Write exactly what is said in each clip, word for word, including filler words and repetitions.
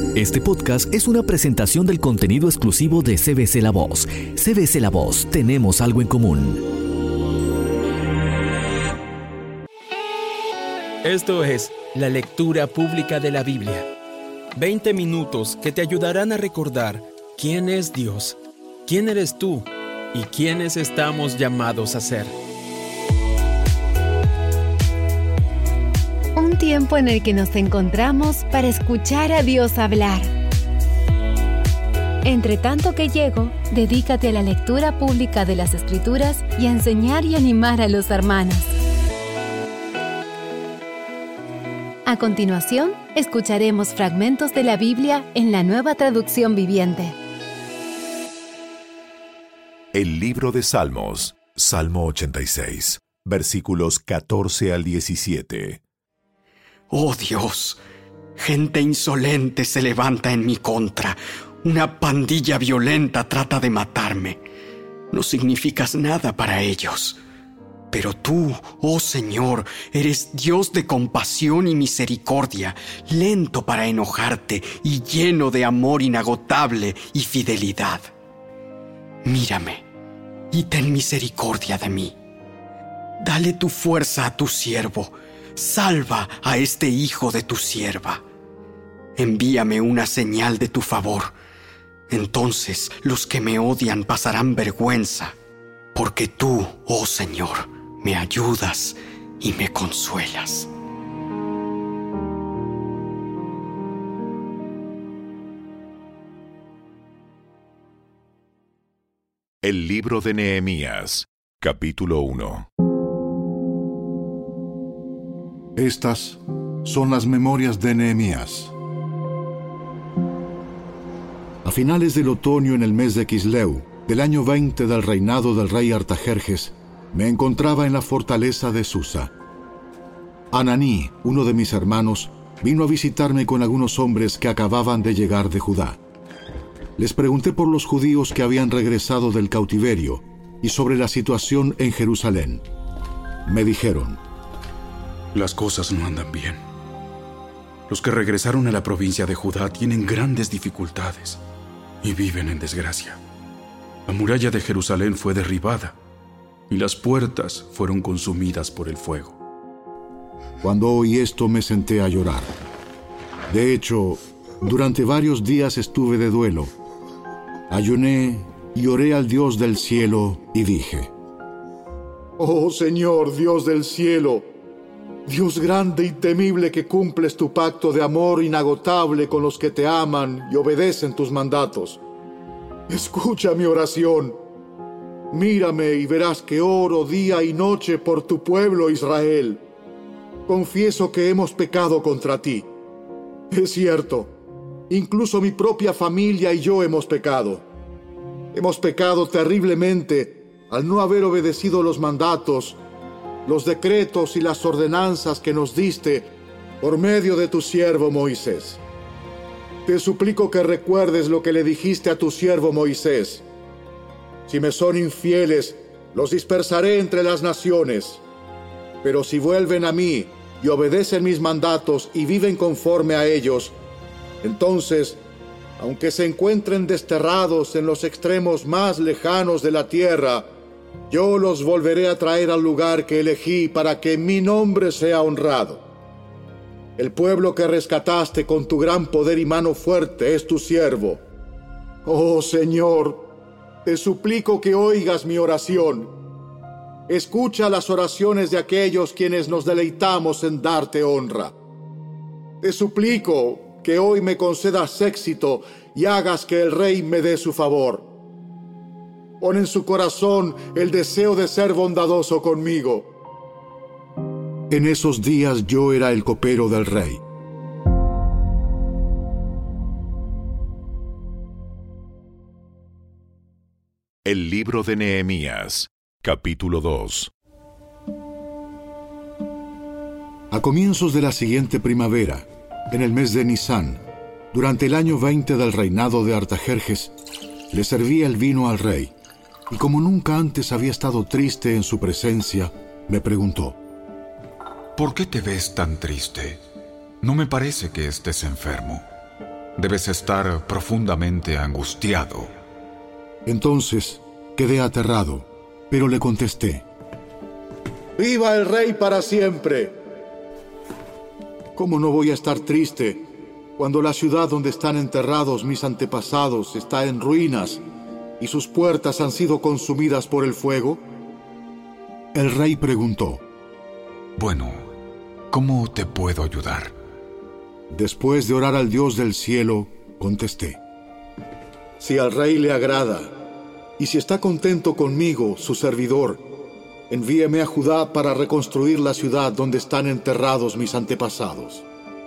Este podcast es una presentación del contenido exclusivo de C B C La Voz. C B C La Voz, tenemos algo en común. Esto es la lectura pública de la Biblia. veinte minutos que te ayudarán a recordar quién es Dios, quién eres tú y quiénes estamos llamados a ser. Un tiempo en el que nos encontramos para escuchar a Dios hablar. Entre tanto que llego, dedícate a la lectura pública de las Escrituras y a enseñar y animar a los hermanos. A continuación, escucharemos fragmentos de la Biblia en la Nueva Traducción Viviente. El libro de Salmos, Salmo ochenta y seis, versículos catorce al diecisiete. Oh Dios, gente insolente se levanta en mi contra. Una pandilla violenta trata de matarme. No significas nada para ellos. Pero tú, oh Señor, eres Dios de compasión y misericordia, lento para enojarte y lleno de amor inagotable y fidelidad. Mírame y ten misericordia de mí. Dale tu fuerza a tu siervo. Salva a este hijo de tu sierva. Envíame una señal de tu favor. Entonces los que me odian pasarán vergüenza, porque tú, oh Señor, me ayudas y me consuelas. El libro de Nehemías, capítulo uno. Estas son las memorias de Nehemías. A finales del otoño, en el mes de Quisleu, del año veinte del reinado del rey Artajerjes, me encontraba en la fortaleza de Susa. Ananí, uno de mis hermanos, vino a visitarme con algunos hombres que acababan de llegar de Judá. Les pregunté por los judíos que habían regresado del cautiverio y sobre la situación en Jerusalén. Me dijeron: las cosas no andan bien. Los que regresaron a la provincia de Judá tienen grandes dificultades y viven en desgracia. La muralla de Jerusalén fue derribada y las puertas fueron consumidas por el fuego. Cuando oí esto me senté a llorar. De hecho, durante varios días estuve de duelo. Ayuné y oré al Dios del cielo y dije: Oh Señor, Dios del cielo, Dios grande y temible, que cumples tu pacto de amor inagotable con los que te aman y obedecen tus mandatos. Escucha mi oración. Mírame y verás que oro día y noche por tu pueblo Israel. Confieso que hemos pecado contra ti. Es cierto, incluso mi propia familia y yo hemos pecado. Hemos pecado terriblemente al no haber obedecido los mandatos, los decretos y las ordenanzas que nos diste por medio de tu siervo Moisés. Te suplico que recuerdes lo que le dijiste a tu siervo Moisés. Si me son infieles, los dispersaré entre las naciones. Pero si vuelven a mí y obedecen mis mandatos y viven conforme a ellos, entonces, aunque se encuentren desterrados en los extremos más lejanos de la tierra, yo los volveré a traer al lugar que elegí para que mi nombre sea honrado. El pueblo que rescataste con tu gran poder y mano fuerte es tu siervo. Oh Señor, te suplico que oigas mi oración. Escucha las oraciones de aquellos quienes nos deleitamos en darte honra. Te suplico que hoy me concedas éxito y hagas que el rey me dé su favor. Pon en su corazón el deseo de ser bondadoso conmigo. En esos días yo era el copero del rey. El libro de Nehemías, capítulo dos. A comienzos de la siguiente primavera, en el mes de Nisán, durante el año veinte del reinado de Artajerjes, le serví el vino al rey, y como nunca antes había estado triste en su presencia, me preguntó: ¿Por qué te ves tan triste? No me parece que estés enfermo. Debes estar profundamente angustiado. Entonces quedé aterrado, pero le contesté: ¡Viva el rey para siempre! ¿Cómo no voy a estar triste cuando la ciudad donde están enterrados mis antepasados está en ruinas y sus puertas han sido consumidas por el fuego? El rey preguntó: Bueno, ¿cómo te puedo ayudar? Después de orar al Dios del cielo, contesté: Si al rey le agrada, y si está contento conmigo, su servidor, envíeme a Judá para reconstruir la ciudad donde están enterrados mis antepasados.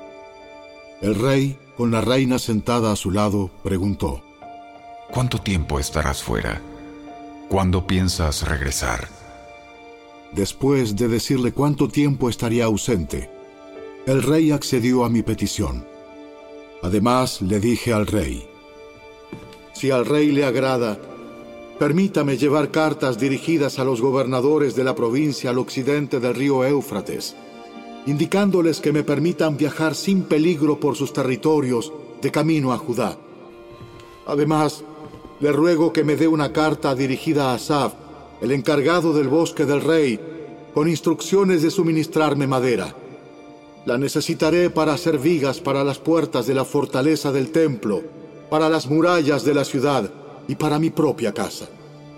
El rey, con la reina sentada a su lado, preguntó: ¿Cuánto tiempo estarás fuera? ¿Cuándo piensas regresar? Después de decirle cuánto tiempo estaría ausente, el rey accedió a mi petición. Además, le dije al rey: Si al rey le agrada, permítame llevar cartas dirigidas a los gobernadores de la provincia al occidente del río Éufrates, indicándoles que me permitan viajar sin peligro por sus territorios de camino a Judá. Además, le ruego que me dé una carta dirigida a Asaf, el encargado del bosque del rey, con instrucciones de suministrarme madera. La necesitaré para hacer vigas para las puertas de la fortaleza del templo, para las murallas de la ciudad y para mi propia casa.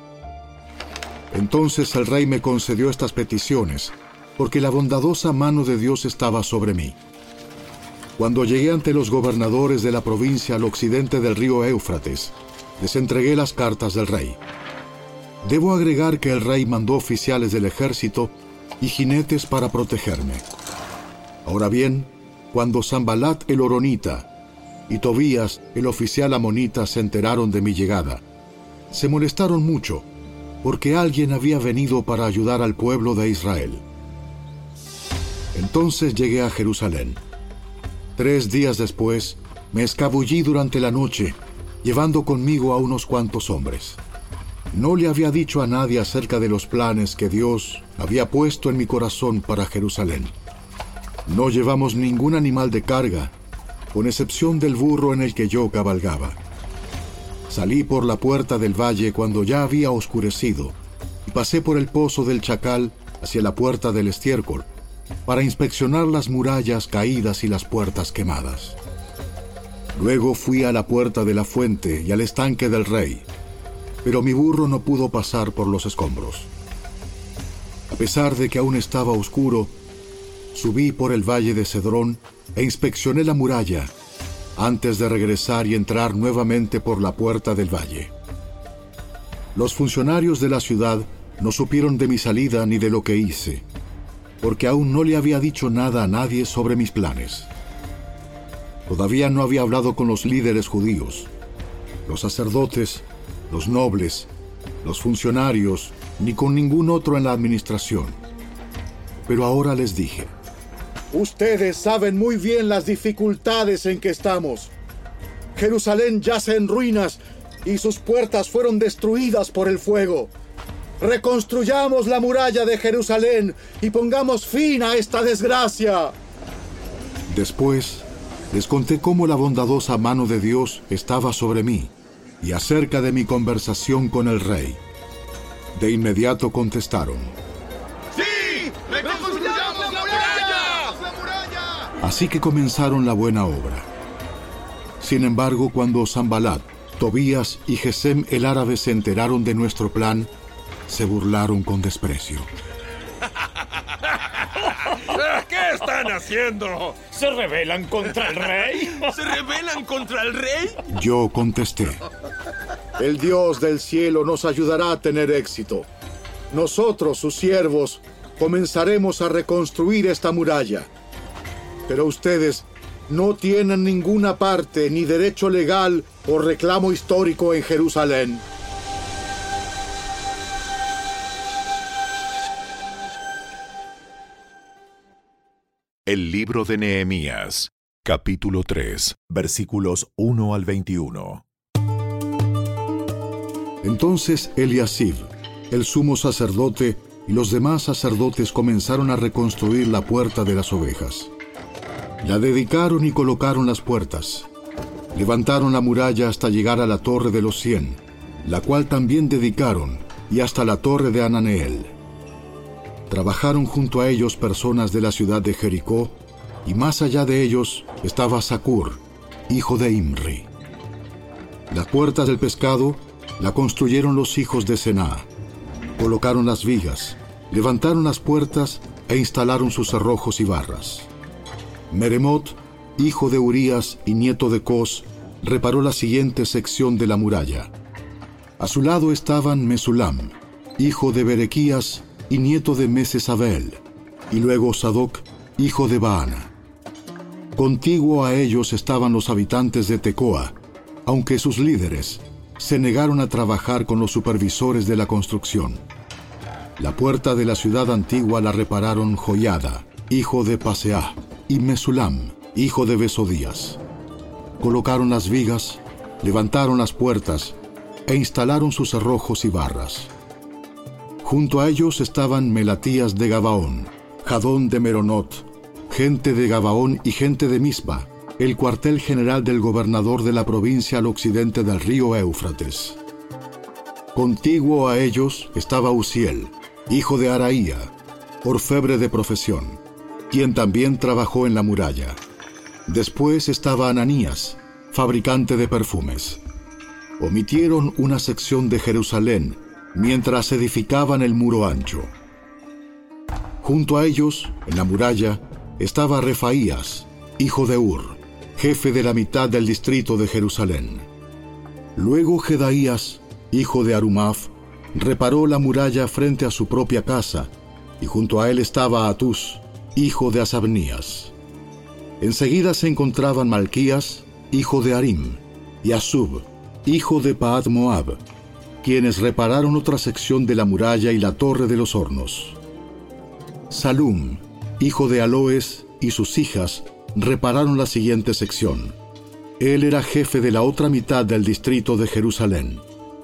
Entonces el rey me concedió estas peticiones, porque la bondadosa mano de Dios estaba sobre mí. Cuando llegué ante los gobernadores de la provincia al occidente del río Éufrates, les entregué las cartas del rey. Debo agregar que el rey mandó oficiales del ejército y jinetes para protegerme. Ahora bien, cuando Sanbalat el horonita y Tobías el oficial amonita se enteraron de mi llegada, se molestaron mucho, porque alguien había venido para ayudar al pueblo de Israel. Entonces llegué a Jerusalén. Tres días después, me escabullí durante la noche, llevando conmigo a unos cuantos hombres. No le había dicho a nadie acerca de los planes que Dios había puesto en mi corazón para Jerusalén. No llevamos ningún animal de carga, con excepción del burro en el que yo cabalgaba. Salí por la puerta del valle cuando ya había oscurecido y pasé por el pozo del Chacal hacia la puerta del estiércol para inspeccionar las murallas caídas y las puertas quemadas. Luego fui a la puerta de la fuente y al estanque del rey, pero mi burro no pudo pasar por los escombros. A pesar de que aún estaba oscuro, subí por el valle de Cedrón e inspeccioné la muralla antes de regresar y entrar nuevamente por la puerta del valle. Los funcionarios de la ciudad no supieron de mi salida ni de lo que hice, porque aún no le había dicho nada a nadie sobre mis planes. Todavía no había hablado con los líderes judíos, los sacerdotes, los nobles, los funcionarios, ni con ningún otro en la administración. Pero ahora les dije: ustedes saben muy bien las dificultades en que estamos. Jerusalén yace en ruinas y sus puertas fueron destruidas por el fuego. Reconstruyamos la muralla de Jerusalén y pongamos fin a esta desgracia. Después, les conté cómo la bondadosa mano de Dios estaba sobre mí y acerca de mi conversación con el rey. De inmediato contestaron: ¡Sí! ¡Reconstruyamos la muralla! ¡La muralla! Así que comenzaron la buena obra. Sin embargo, cuando Sanbalat, Tobías y Gesem el árabe se enteraron de nuestro plan, se burlaron con desprecio. ¿Qué están haciendo? ¿Se rebelan contra el rey? ¿Se rebelan contra el rey? Yo contesté: el Dios del cielo nos ayudará a tener éxito. Nosotros, sus siervos, comenzaremos a reconstruir esta muralla. Pero ustedes no tienen ninguna parte ni derecho legal o reclamo histórico en Jerusalén. El libro de Nehemías, capítulo tres, versículos uno al veintiuno. Entonces Eliasib, el sumo sacerdote, y los demás sacerdotes comenzaron a reconstruir la puerta de las ovejas. La dedicaron y colocaron las puertas. Levantaron la muralla hasta llegar a la Torre de los Cien, la cual también dedicaron, y hasta la Torre de Ananeel. Trabajaron junto a ellos personas de la ciudad de Jericó, y más allá de ellos estaba Zacur, hijo de Imri. Las puertas del pescado la construyeron los hijos de Sená. Colocaron las vigas, levantaron las puertas e instalaron sus cerrojos y barras. Meremot, hijo de Urías y nieto de Cos, reparó la siguiente sección de la muralla. A su lado estaban Mesulam, hijo de Berequías y nieto de Mesesabel, y luego Sadoc, hijo de Baana. Contiguo a ellos estaban los habitantes de Tecoa, aunque sus líderes se negaron a trabajar con los supervisores de la construcción. La puerta de la ciudad antigua la repararon Joiada, hijo de Paseah, y Mesulam, hijo de Besodías. Colocaron las vigas, levantaron las puertas e instalaron sus cerrojos y barras. Junto a ellos estaban Melatías de Gabaón, Jadón de Meronot, gente de Gabaón y gente de Mispa, el cuartel general del gobernador de la provincia al occidente del río Éufrates. Contiguo a ellos estaba Uziel, hijo de Araía, orfebre de profesión, quien también trabajó en la muralla. Después estaba Ananías, fabricante de perfumes. Omitieron una sección de Jerusalén mientras edificaban el muro ancho. Junto a ellos, en la muralla, estaba Refaías, hijo de Ur, jefe de la mitad del distrito de Jerusalén. Luego Jedaías, hijo de Arumaf, reparó la muralla frente a su propia casa, y junto a él estaba Atús, hijo de Asabnías. Enseguida se encontraban Malquías, hijo de Harim, y Asub, hijo de Pahat Moab, quienes repararon otra sección de la muralla y la torre de los hornos. Salum, hijo de Aloes, y sus hijas repararon la siguiente sección. Él era jefe de la otra mitad del distrito de Jerusalén.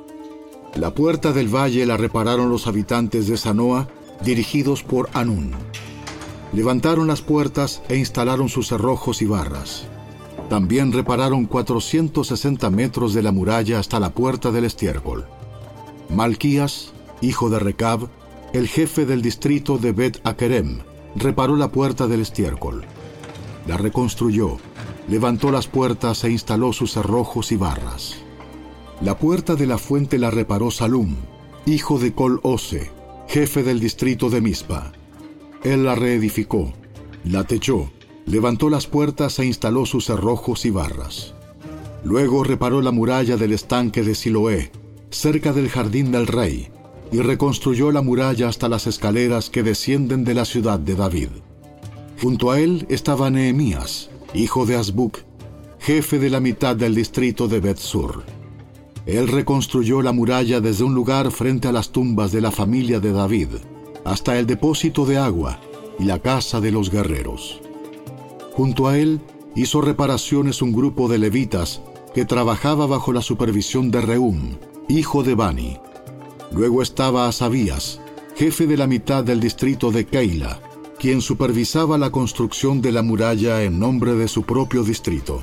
La puerta del valle la repararon los habitantes de Sanoa, dirigidos por Anún. Levantaron las puertas e instalaron sus cerrojos y barras. También repararon cuatrocientos sesenta metros de la muralla hasta la puerta del estiércol. Malquías, hijo de Recab, el jefe del distrito de Bet-Akerem, reparó la puerta del estiércol. La reconstruyó, levantó las puertas e instaló sus cerrojos y barras. La puerta de la fuente la reparó Salum, hijo de Col-Ose, jefe del distrito de Mispa. Él la reedificó, la techó, levantó las puertas e instaló sus cerrojos y barras. Luego reparó la muralla del estanque de Siloé, cerca del jardín del rey, y reconstruyó la muralla hasta las escaleras que descienden de la ciudad de David. Junto a él estaba Nehemías, hijo de Azbuc, jefe de la mitad del distrito de Bet-Sur. Él reconstruyó la muralla desde un lugar frente a las tumbas de la familia de David, hasta el depósito de agua y la casa de los guerreros. Junto a él hizo reparaciones un grupo de levitas que trabajaba bajo la supervisión de Reum, hijo de Bani. Luego estaba Asabías, jefe de la mitad del distrito de Keila, quien supervisaba la construcción de la muralla en nombre de su propio distrito.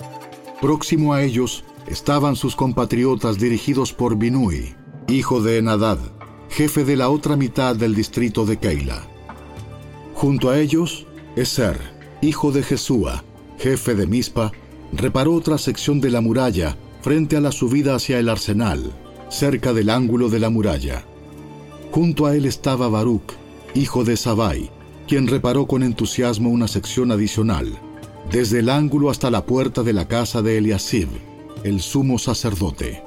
Próximo a ellos estaban sus compatriotas dirigidos por Binui, hijo de Enadad, jefe de la otra mitad del distrito de Keila. Junto a ellos, Eser, hijo de Jesúa, jefe de Mispa, reparó otra sección de la muralla frente a la subida hacia el arsenal, cerca del ángulo de la muralla. Junto a él estaba Baruc, hijo de Sabai, quien reparó con entusiasmo una sección adicional, desde el ángulo hasta la puerta de la casa de Eliasib, el sumo sacerdote.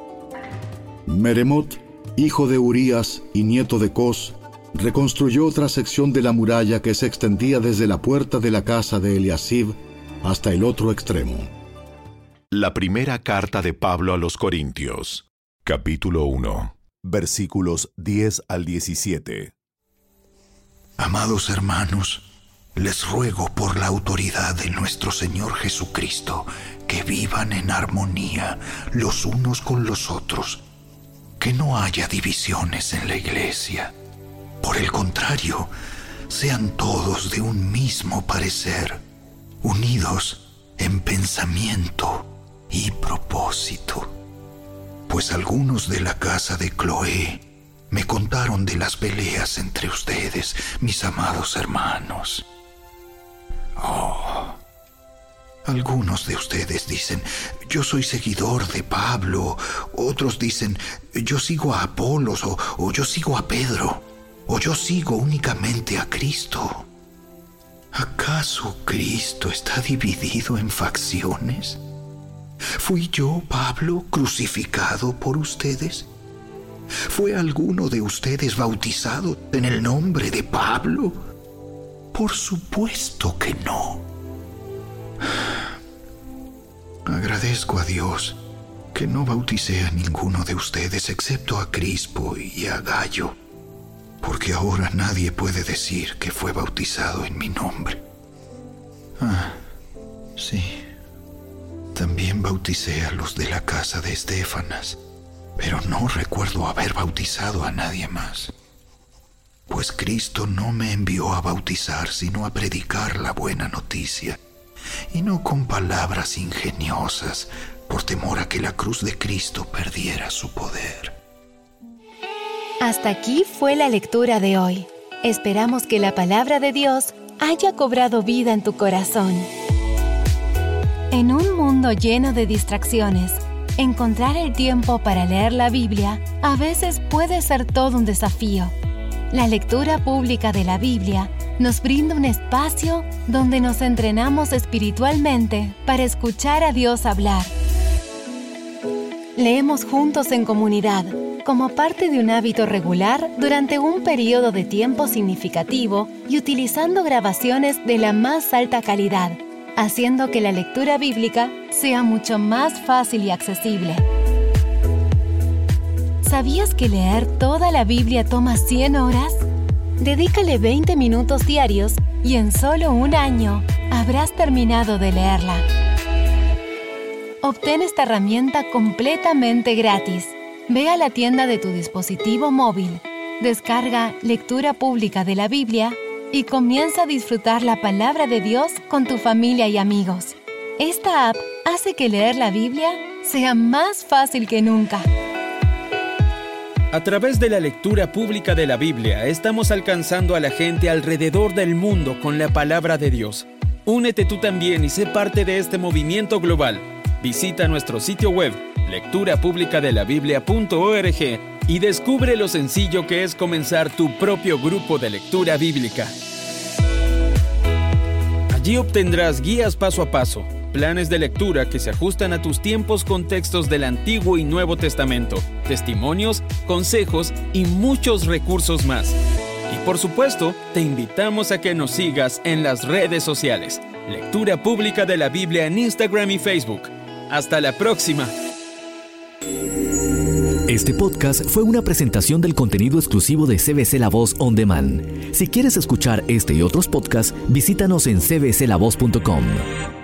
Meremot, hijo de Urías y nieto de Cos, reconstruyó otra sección de la muralla que se extendía desde la puerta de la casa de Eliasib hasta el otro extremo. La primera carta de Pablo a los Corintios, capítulo uno, versículos diez al diecisiete. Amados hermanos, les ruego por la autoridad de nuestro Señor Jesucristo que vivan en armonía los unos con los otros, que no haya divisiones en la iglesia. Por el contrario, sean todos de un mismo parecer, unidos en pensamiento y propósito. Pues algunos de la casa de Cloé me contaron de las peleas entre ustedes, mis amados hermanos. Oh, algunos de ustedes dicen, yo soy seguidor de Pablo. Otros dicen, yo sigo a Apolos, o, o yo sigo a Pedro, o yo sigo únicamente a Cristo. ¿Acaso Cristo está dividido en facciones? ¿Fui yo, Pablo, crucificado por ustedes? ¿Fue alguno de ustedes bautizado en el nombre de Pablo? Por supuesto que no. Agradezco a Dios que no bauticé a ninguno de ustedes excepto a Crispo y a Gayo, porque ahora nadie puede decir que fue bautizado en mi nombre. Ah, sí. También bauticé a los de la casa de Estéfanas, pero no recuerdo haber bautizado a nadie más. Pues Cristo no me envió a bautizar, sino a predicar la buena noticia, y no con palabras ingeniosas, por temor a que la cruz de Cristo perdiera su poder. Hasta aquí fue la lectura de hoy. Esperamos que la palabra de Dios haya cobrado vida en tu corazón. En un mundo lleno de distracciones, encontrar el tiempo para leer la Biblia a veces puede ser todo un desafío. La lectura pública de la Biblia nos brinda un espacio donde nos entrenamos espiritualmente para escuchar a Dios hablar. Leemos juntos en comunidad, como parte de un hábito regular durante un periodo de tiempo significativo y utilizando grabaciones de la más alta calidad, haciendo que la lectura bíblica sea mucho más fácil y accesible. ¿Sabías que leer toda la Biblia toma cien horas? Dedícale veinte minutos diarios y en solo un año habrás terminado de leerla. Obtén esta herramienta completamente gratis. Ve a la tienda de tu dispositivo móvil, descarga Lectura Pública de la Biblia y comienza a disfrutar la palabra de Dios con tu familia y amigos. Esta app hace que leer la Biblia sea más fácil que nunca. A través de la lectura pública de la Biblia, estamos alcanzando a la gente alrededor del mundo con la palabra de Dios. Únete tú también y sé parte de este movimiento global. Visita nuestro sitio web, lectura pública de la biblia punto org, y descubre lo sencillo que es comenzar tu propio grupo de lectura bíblica. Allí obtendrás guías paso a paso, planes de lectura que se ajustan a tus tiempos con textos del Antiguo y Nuevo Testamento, testimonios, consejos y muchos recursos más. Y por supuesto, te invitamos a que nos sigas en las redes sociales. Lectura Pública de la Biblia en Instagram y Facebook. ¡Hasta la próxima! Este podcast fue una presentación del contenido exclusivo de C B C La Voz On Demand. Si quieres escuchar este y otros podcasts, visítanos en c b c la voz punto com.